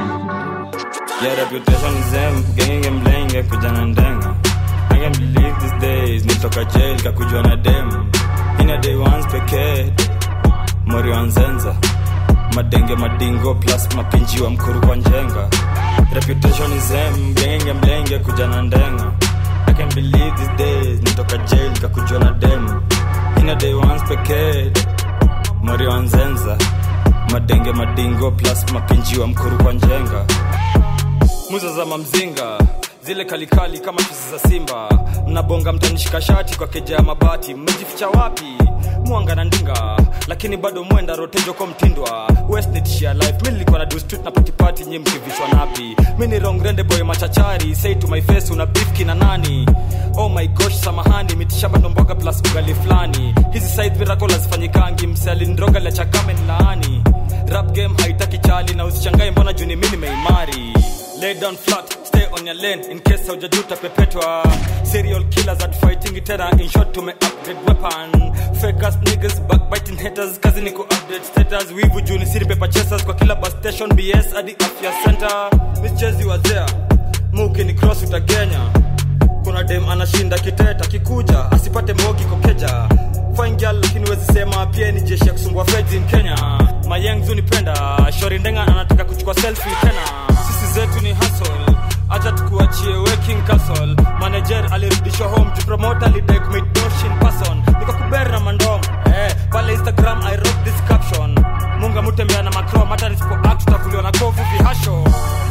Yeah, reputation is them. Genge mlenge kujana ndenga. I can't believe these days. Nitoka jail kakujua na dem. Ina day once pekee. Mori wanzenza. Madenge madingo plus mapinji wa mkuru kwa njenga. Reputation is them. Genge mlenge kujana ndenga. I can't believe these days. Nitoka jail kakujua na dem. Ina day once pekee. Mori wanzenza. Madenge madingo plus mapinji wa mkuru kwa njenga. Muza za mamzinga, zile kalikali kama chuzi za simba. Mnabonga mtanishika shati kwa keja ya mabati. Mmejificha wapi? Mwanga na ndinga, lakini bado mwenda rotejo kwa mtindwa. West need share life, mimi nilikuwa na do street na party party. Nyinyi mkivishwa napi? Mimi ni wrong rende boy machachari. Say to my face una beef kina nani? Oh my gosh samahani, mitishamba ndo mboga plus ugali flani. Hizi side miracle hazifanyikangi. Msali ndroga la chakame nlaani. Rap game haitaki chali na usichangae mbona juni mimi nimeimari. Lay down flat, stay on your lane in case haujajuta pepetwa. Serial killers at fighting tena, in short to me upgrade weapon. Fake ass niggas backbiting haters, kazi ni ku update status. Wivu juni siri paper chasers kwa kila bus station. BS adi afya center. Michezi wa there, muki ni cross utagenya. Kuna dem anashinda kiteta kikuja, asipate mbogi kokeja. Fine girl lakini wezi sema pia ni jeshi ya kusumbua feds in Kenya. Mayeng zunipenda, shori ndenga anataka kuchukua selfie tena. Sisi zetu ni hustle, acha tukuachie working castle. Manager alirudishwa home, promoter alidai commit dosh in person. Nikakuberi na mandom, pale Instagram I wrote this caption. Munga mutembea na makrom, hata nisipo act tutakuliwa na kovu vihasho.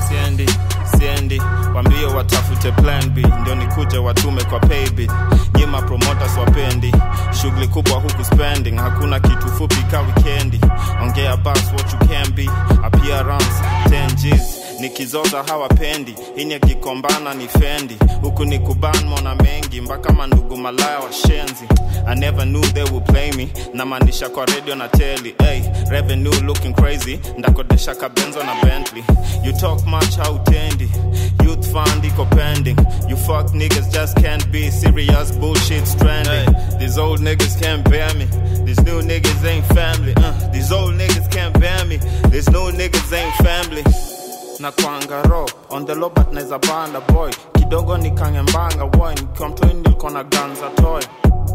Siendi, wambie watafute plan B. Ndio nikuje watume kwa paybill. Nyima promoters wapendi, shughuli kubwa huku spending. Hakuna kitu fupi ka weekendi. Ongea bus what you can be. Appearance 10 G's. Nikizoza hawapendi, inye kikombana ni fendi. Huku ni kuban mona mengi, mpaka mandugu malaya wa shenzi. I never knew they would play me. Namanisha kwa radio na telly. Hey, revenue looking crazy. Ndakodesha kabenzo na Bentley. You talk much hautendi. Youth fund iko pending. You fuck niggas just can't be serious, bullshit stranding. These old niggas can't bear me. These new niggas ain't family. These old niggas can't bear me. These new niggas ain't family. Na kwangaro on the low but neza banda boy. Kidogo ni kangembanga boy. Nikiwa mtoi nilikuwa na guns a toy.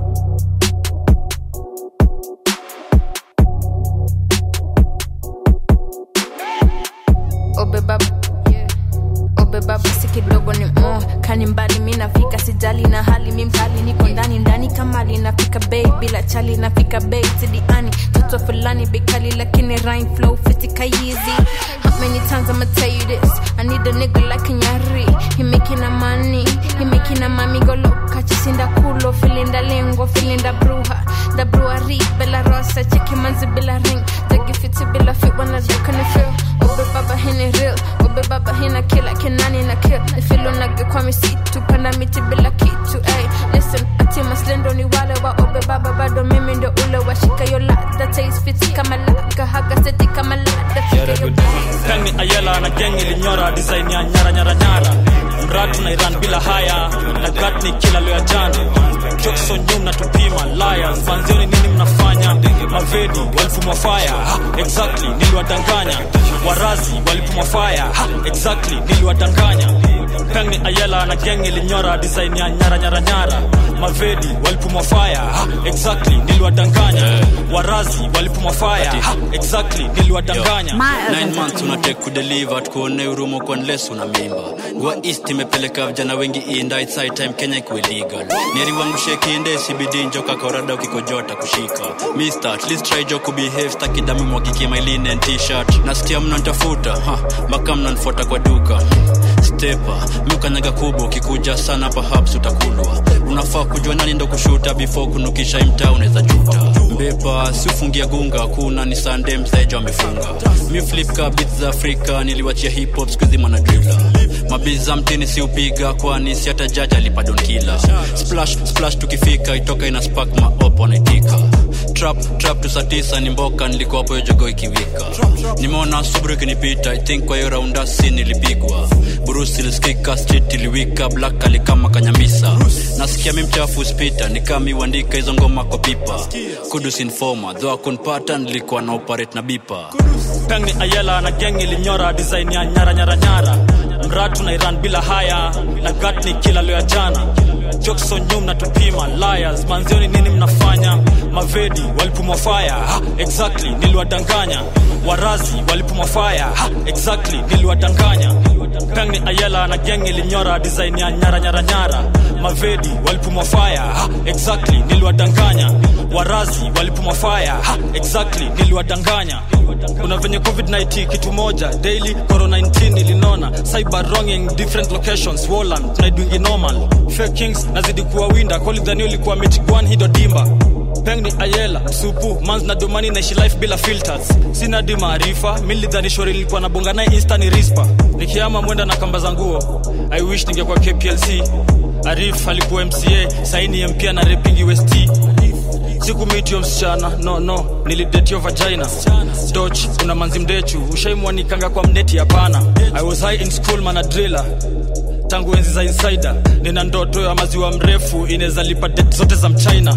Obeba basi kidogo ni kani mbali mimi nafika sijali na hali mimi mkali niko ndani kama linafika babe bila chali nafika babe sidiani toto fulani bikali lakini rhyme flow fitika easy. How many times I'ma tell you this? I need a nigga like Nyari. He making a money, he making a mami go loca chisinda culo feeling da lengua feeling da bruja da brewery bella rosa check manzi bella ring take fit bella fit when I look and feel. Obe baba hini real, obe baba hina killer kenani na kill. The filo nage kwa misitu panda miti bila kitu. Ay, listen, ati maslendo ni wale wa obe baba bado mimi ndo ule wa shika yo lada taste fit kama laka haga seti kama lada fika yo Kani ayela na gengi linyora design ya nyara. mratu na Iran bila haya na gatni kila leo ya jana jokes on nyum na tupima liars fanzioni nini mnafanya mavedi walipumwa fire exactly niliwadanganya warazi walipumwa fire exactly niliwadanganya Pengi Ayala na gang ilinyora design ya nyara mavedi walipumwa fire exactly niliwadanganya warazi walipumwa fire exactly niliwadanganya 9 months unatake kudeliver tukuone urumo kwa unless una mimba Gwa East imepeleka vijana wengi inda it's high time Kenya ikuwe legal Neri wangu sheki inde CBD njoka korada ukikojota kushika Mister at least try jo kubehave staki damu mwakiki my linen t-shirt nasikia mnantafuta mpaka mnanfuata kwa duka Stepa mkanyaga kubwa ukikuja sana perhaps utakulwa unafaa kujua nani ndo kushuta before kunukisha imta unaweza juta Mbepa si ufungia gunga kuna ni Sunday msejo amefunga mi flip ka beats za Afrika niliwachia hip hop skuzi mana driller mabiza mtini si upiga kwani si hata judge alipa don killer splash tukifika itoka ina spark ma op wanaitika trap tusatisa ni mboka nilikuwa hapo jogo ikiwika nimeona Subaru kinipita I think kwa hiyo round si nilipigwa Bruce iliskika street iliwika black alikama kanyamisa nasikia mimi mchafu spita nikami uandika hizo ngoma kwa pipa Kudus informer though kunpata nilikuwa na operate na bipa Pengi Ayala na gang ilinyora design ya nyara mratu na Iran bila haya na gatni kila leo ya jana jokes on nyum na tupima liars manzioni nini mnafanya mavedi walipumwa fire exactly niliwadanganya warazi walipumwa fire exactly niliwadanganya Pengi Ayala na gang ilinyora design ya nyara mavedi walipumwa fire exactly niliwadanganya warazi walipumwa fire exactly niliwadanganya kuna venye COVID-19 kitu moja daily corona-19 ilinona cyber wronging different locations Walland tunaidwingi normal fake kings nazidi kuwa winda call the new likuwa metigwan hido dimba Pengi Ayala supu manz na domani naishi life bila filters sina di maarifa milidhani shori nilikuwa na bonga naye insta ni rispa nikiama mwenda na kamba za nguo I wish ningekuwa KPLC Arif alikuwa MCA saini MP na repingi West siku meet yo msichana no nilidate yo vagina Dodge una manzi mdechu ushaimwani kanga kwa mneti hapana I was high in school man a driller tangu enzi za insider nina ndoto ya maziwa mrefu inaweza lipa debt zote za mchina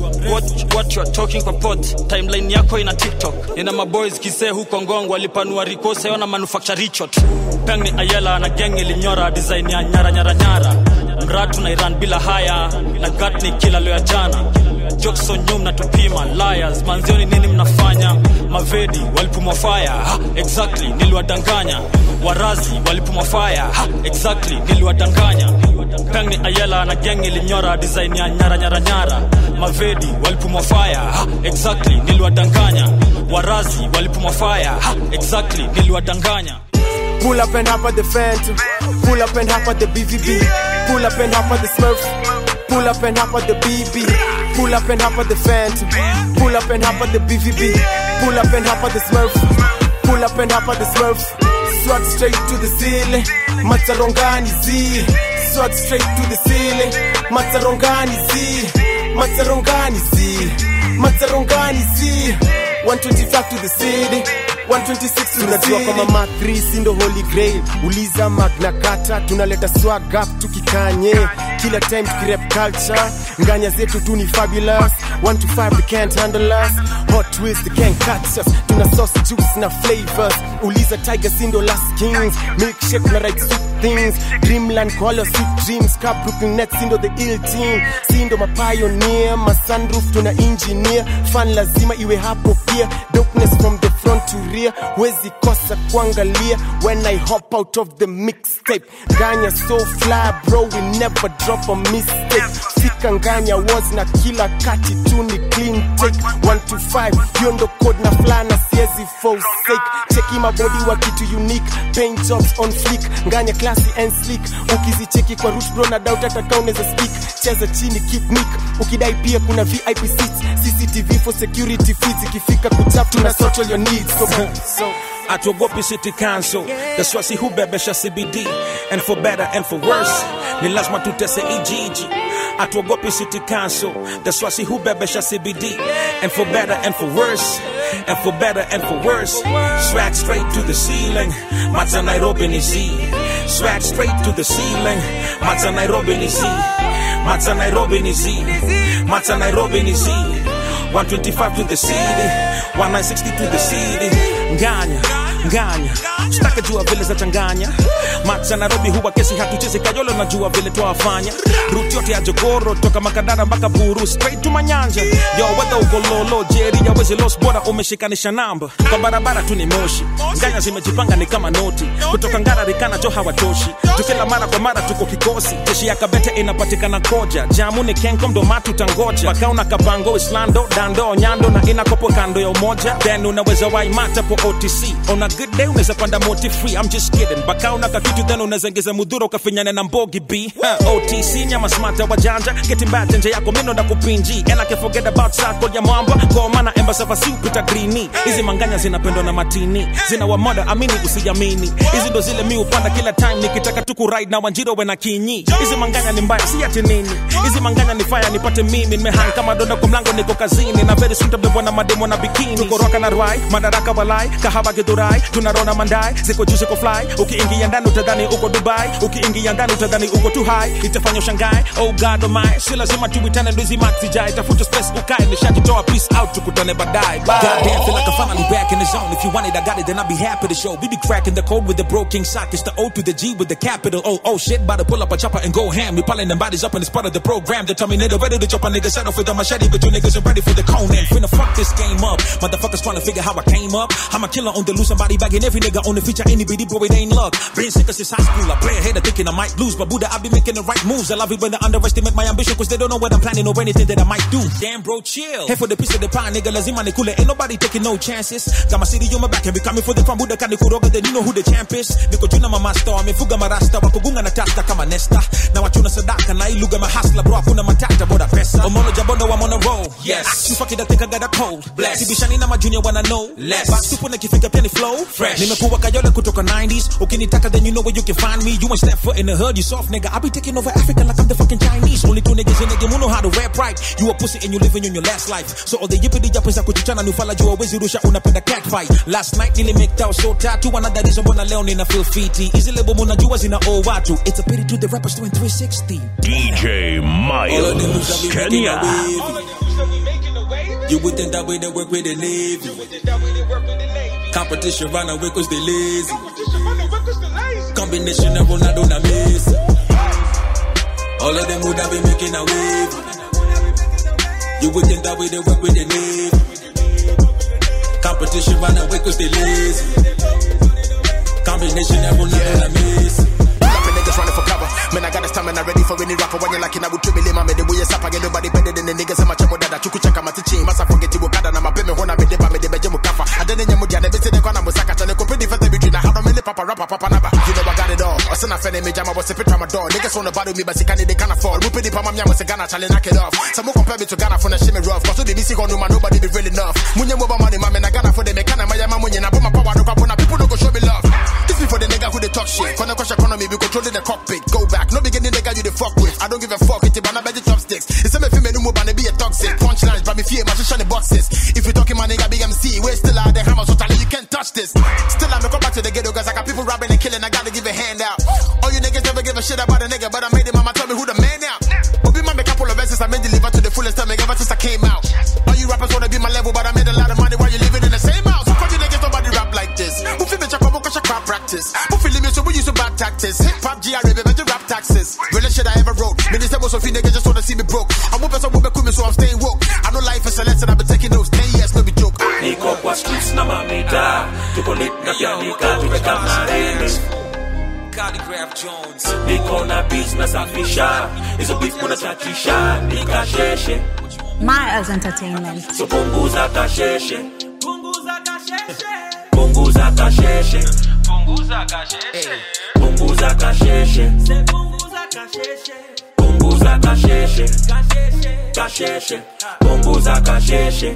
what you are talking kwa pot timeline yako ina TikTok nina maboys kise huko Ngongo walipanua rikosa yona manufacture Richard Pengi Ayala na gang ilinyora design ya nyara mratu na Iran bila haya na gatni kila leo ya jana jokes on nyum na tupima liars manzioni nini mnafanya mavedi walipumwa fire exactly niliwadanganya warazi walipumwa fire exactly niliwadanganya Pengi Ayala na gang ilinyora design ya nyara mavedi walipumwa fire exactly niliwadanganya warazi walipumwa fire exactly niliwadanganya Pull up and hop at the Phantom pull up and hop at the BVB pull up and hop at the Smurf pull up and hop at the BB pull up and hop at the Phantom pull up and hop at the BVB pull up and hop at the Smurf pull up and hop at the Smurf swat straight to the ceiling Matarongani Z swat straight to the ceiling Matarongani Z 125 to the city 126 to the city. Tunajua kama Mark 3 sindo holy grail uliza Magna Carta tunaleta swag up tukikanye kila time tukirap culture nganya zetu tu ni fabulous 1 to 5 they can't handle us hot twist they can't catch us tuna sauce juice na flavors uliza Tiger sindo last kings milkshake na right soup things dreamland color sweet dreams cup grouping net sindo the ill team sindo ma pioneer ma sunroof tuna engineer fan lazima iwe hapo pia darkness from the front to rear wezi kosa kuangalia when I hop out of the mixtape Nganya so fly bro we never drop a mistake Sika Nganya was na kila kati tu ni clean take 1 to 5 hiyo ndo code na fly na siezi forsake cheki my body wa kitu unique paint jobs on fleek Nganya classy and sleek ukizicheki kwa root bro na doubt hata kama unaweza speak cheza chini keep nick ukidai pia kuna VIP seats CCTV for security feeds ikifika kuchap tuna social your needs so Atuogopi City Council that's why si hubebesha CBD and for better and for worse ni lazima tutese ijiji Atuogopi City Council that's why si hubebesha CBD and for better and for worse and for better and for worse swag straight to the ceiling Mata Nairobi ni Z swag straight to the ceiling. Mata Nairobi ni Z, Mata Nairobi ni Z, Mata Nairobi ni Z. 125 to the city, 1960 to the city. Nganya Staka jua vile za changanya. Mata Nairobi huwa kesi hatuchezi kayolo na jua vile tuwafanya. Route yote ya Jogoro toka Makadara mpaka Buru straight to Manyanja. Yo whether uko lolo Jerry ya wezi lost border umeshikanisha namba. Kwa barabara tu ni moshi. Nganya zimejipanga ni kama noti. Kutoka Ngara Rikana jo hawatoshi. Tukila mara kwa mara tuko kikosi. Jeshi ya Kabete inapatikana koja. Jamu ni Kenkom ndo matu tangoja. Pakauna Kapango Islando Dando Nyando na inakopo kando ya umoja. Then unaweza waimata po OTC. On a good day unaweza panda moti free. I'm just kidding. Pakauna kakitu then unaweza ngeza mudhuro kafinyane na mbogi B. OTC nyama smata wajanja. Getting bad nje yako mino na kupinji. And I can forget about sako ya mwamba. Kwa mana embasa vasi upita greeni. Hizi manganya zinapendwa na matini. Zina wa moda amini usijamini. Hizi ndo zile mi upanda kila time. Nikitaka tuku ride na Wanjiro wena kinyi. Hizi manganya ni mbaya si ati nini. Hizi manganya ni fire nipate mimi. Nimehang kama donda kwa mlango niko kazini. Na very soon tabebwa na mademo na bikini. Tuko roka na ruai, madaraka walai. Kahaba Githurai, tunarona mandai. Ziko juu ziko fly. Ukiingia ndani utadhani uko Dubai. Ukiingia ndani utadhani uko too high. Itafanya ushangae, oh God oh my. Si lazima tuitane ndo hizi mati jai. Tafuta space ukae, nishajitoa peace out. Tukutane baadaye, bye. Goddamn, feel like I'm finally back in the zone. If you want it, I got it, then I'll be happy to show. We be cracking the code with the bro king sock. It's the O to the G with the capital. Oh shit, about to pull up a chopper and go ham. We piling them bodies up and it's part of the program. The Terminator ready to chop a nigga set off with a machete. But you niggas are ready for the Conan. Finna fuck this game up. Motherfuckers trying to figure how I came up. I'm a killer on the loose, somebody bagging every nigga on the feature. Any bitty bro, it ain't luck. Been sick since high school. I play ahead of thinking I might lose. But Buddha, I be making the right moves. I love it when they underestimate my ambition. Cause they don't know what I'm planning or anything that I might do. Damn bro, chill. Hey for the piece of the pie, nigga, lazima nikule. Ain't nobody taking no chances. Got my city on my back and be coming for the from Buddha kani kuroga. Then you know who the champ is. Niko juna mamasta, amefuga marasta. Wakugunga na tasta kama nesta. Na wachuna sadaka na iluga mahasla. Bro, hakuna matata boda pesa. Omolo jabondo, I'm on a roll. Yes. You fucking that think I got a cold. Bless. Sibishani na majunior wanna know. Less. Back super nikifika pia ni flow. Fresh. Nimekuwa kayole kutoka 90s. Ukinitaka then you know where you can find me. You ain't step foot in the hood, you soft nigga. I be taking over Africa like I'm the fucking Chinese. Only two niggas in the game who know how to rap right. You a pussy and you living on your last life. So all the yippity yappers za kuchichana nufala jua wezi rusha unapenda cat fight. Last night nili make out so tattoo. Another reason mbona leo nina feel fiti. Easy lebo muna jua zina owe watu. It's a pity to the rappers doing 360. DJ Miles, Kenya. You would think that way they work with the Navy. Competition run away cause they lazy. Combination of Ronaldo and Messi. All of them would have been making a wave. You would think that way they work with the Navy. Competition run away cause they lazy. Combination of Ronaldo and Messi. Niggas running for cover. Man, I got the stamina ready for any rapper. When you're like, I would treat me lame. I'm the way you sap. I get nobody better than the niggas in my chamo that you could check out my teaching. Massa forget you got and I'm a payment when I'm in the bam, the Bejamu Kafa. I didn't know the other visit the corner was Saka and the company for the between. I have a minute papa rapper, papa naba. You know, I got it all. I sent a fan in me, jam, I was a pit from my door. Niggas on the bottom of me, but they can't afford. Whooping the Pamam was a Ghana, challenge, knock it off. Some more compare me to Ghana for the shimmy rough. Cause the BC on nobody be real enough. Munya mobile money, man, I got for the mechanic, my yama, when I put my power, look up on people don't go show me love. This is for the nigga who they talk shit. When I crush economy, we controlling the cockpit. Go back, no beginning nigga you the fuck with. I don't give a fuck, it's about the chopsticks. It's a me female move and be a toxic. Punchlines, but me fear, my shiny boxes. If you talking my nigga big MC, we're still out there, hammer, so tell you can't touch this. Still I'm come back to the ghetto, cause I got people robbing and killing, I gotta give a hand out. All you niggas never give a shit about a nigga, but I made it, mama tell me who the man now. But be my make a couple of verses, I made deliver to the fullest time, ever since I came out. All you rappers wanna be my level, but I made a lot of money while you living in the same house. So you niggas nobody rap like this. Who feel me check up, cause I crap practice. Who feel me so we use some bad tactics. Hip hop, GRA, baby, rap taxes. Realest shit I ever wrote. Minister most of you niggas just wanna see me broke. I'm whooping some women with me, so I'm staying woke. I know life is a lesson, I've been taking those 10 years, no be joke. Niko kwa streets na mamita. Tuko lit na pianika, tuweka marene. Calligraph Jones. Niko na beats na safisha. Hizo beats muna chachisha. Nika sheshe. Miles Entertainment. So punguza kasheshe. Punguza kasheshe. Punguza kasheshe. Punguza kasheshe. Punguza kasheshe. Punguza kasheshe. Punguza kasheshe. Kasheshe. Punguza kasheshe.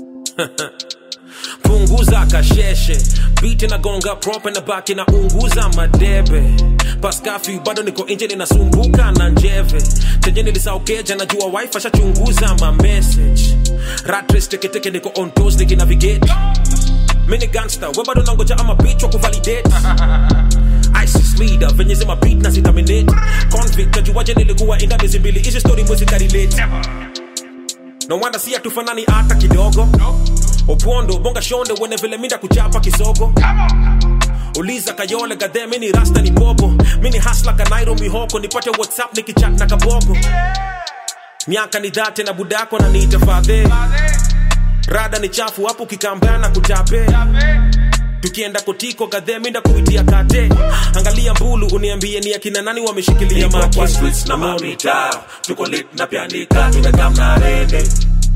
Punguza kasheshe. Beat inagonga prop na baki na unguza madebe. Paskafi bado niko nje ninasumbuka na njeve. Tenye nilisaukeja najua wifi ashachunguza ma message. Rat race teke niko on toes navigate. Mini gangster, we bado nangoja ama bitch wa kuvalidate. ISIS leader venye zima beat na zitaminate convict kajuwaje nilikuwa inda miezi mbili hizi story mwezi karelate no wonder si hatufanani hata kidogo opondo bonga shonde wene vile minda kuchapa kisogo uliza kayole gadhe mini rasta ni bobo mini hasla kanairo mihoko nipate whatsapp nikichat na kaboko miaka ni dhate na budako na niita fadhe rada ni chafu hapo kikambana na kuchape tukienda kotiko gadhe minda kuitia kate angalia mbulu uniambie ni akina nani wameshikilia maki kwa streets na mamita tuko lit na pianika tumekam na rende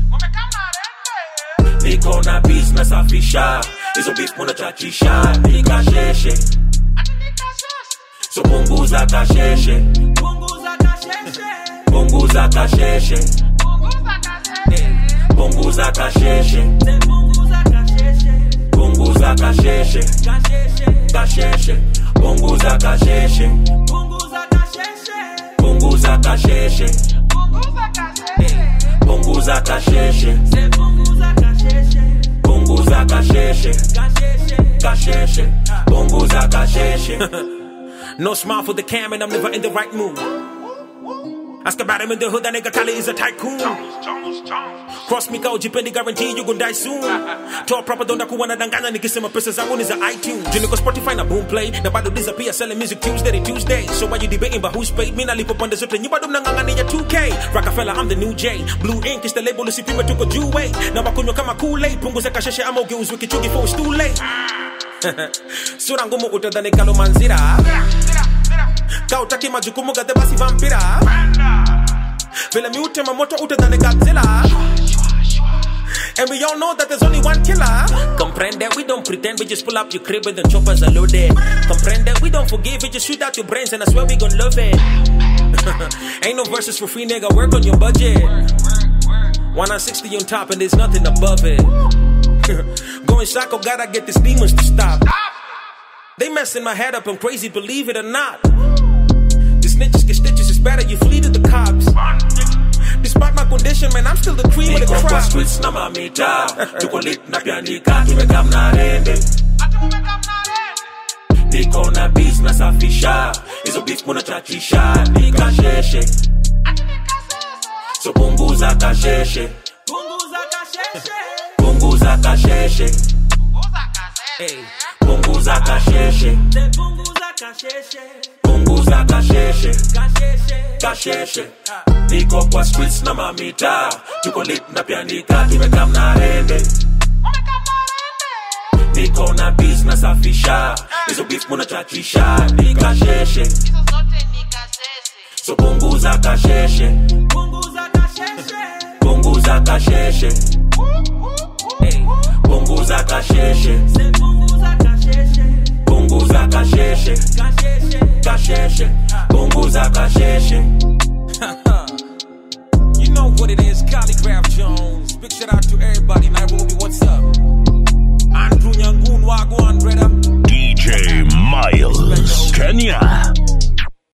niko na beats na safisha hizo beef muna chachisha nikasheshe so punguza kasheshe punguza kasheshe punguza kasheshe punguza kasheshe kasheshe punguza kasheshe punguza kasheshe punguza kasheshe punguza kasheshe kasheshe punguza kasheshe no smile for the cam and I'm never in the right mood ask about him in the hood that nigga Kali is a tycoon cross me kao jipendi guarantee you gon' die soon toa proper donda kuwa nadanganya nikisema pesa zangu ni za iTunes juu niko Spotify na Boomplay na bado disappear selling music Tuesday so why you debating about who's paid mina lipo pande zote nyi bado mnangangania 2K Rockefeller I'm the new J Blue Ink is the label usipime tuko juu way na wakunywa kama Kool-Aid punguza kasheshe ama ugeuzwe kichungi for it's too late sura ngumu utadhani kalo manzira kautaki majukumu gade basi vampira vile miute mamoto utadhani Godzilla and we all know that there's only one killer. Comprende, we don't pretend, we just pull up your crib and the choppers are loaded. Comprende, we don't forgive, we just shoot out your brains and I swear we gon' love it. Ain't no verses for free, nigga, work on your budget. 160 on top and there's nothing above it. Going psycho, gotta get these demons to stop. They messing my head up, I'm crazy, believe it or not. The snitches get stitches, it's better you flee to the cops. Despite my condition, man, I'm still the cream of the crop. Kwa streets na mamita tuko lit na pianika tumekam na rende niko na beats na safisha hizo beef muna chachisha nikasheshe so punguza kasheshe punguza kasheshe punguza kasheshe punguza kasheshe kasheshe niko kwa streets na mamita tuko lit na pianika tumekam na rende niko na beats na safisha hizo beef muna chachisha nikasheshe so punguza kasheshe punguza kasheshe punguza kasheshe punguza kasheshe kasheshe punguza kasheshe You know what it is, Calligraph Jones. Big shout out to everybody, Nairobi, what's up? Andrew Nyangun, Wagwan, brother. DJ Miles, Kenya.